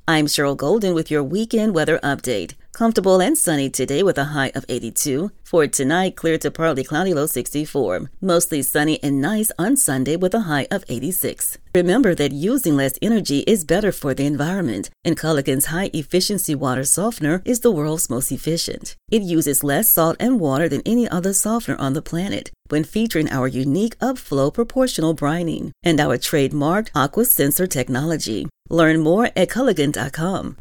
I'm Cheryl Golden with your weekend weather update. Comfortable and sunny today with a high of 82. For tonight, clear to partly cloudy, low 64. Mostly sunny and nice on Sunday with a high of 86. Remember that using less energy is better for the environment, and Culligan's high-efficiency water softener is the world's most efficient. It uses less salt and water than any other softener on the planet when featuring our unique upflow proportional brining and our trademarked aqua sensor technology. Learn more at Culligan.com.